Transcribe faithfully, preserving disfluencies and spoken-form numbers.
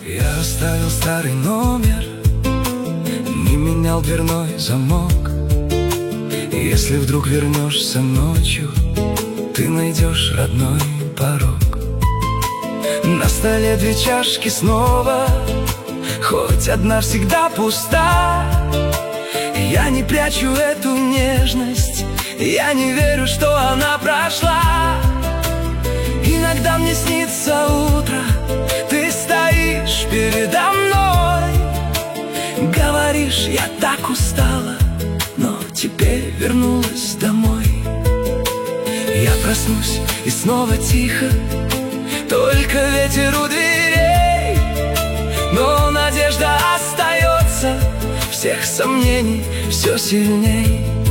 Я оставил старый номер, не менял дверной замок. Если вдруг вернешься ночью, ты найдешь родной порог. На столе две чашки снова, хоть одна всегда пуста. Я не прячу эту нежность, я не верю, что она прошла. Иногда мне снится утро, ты стоишь передо мной. Говоришь, я так устала, но теперь вернулась домой. Я проснусь и снова тихо, только ветер у дверей. Но надежда остается, всех сомнений все сильней.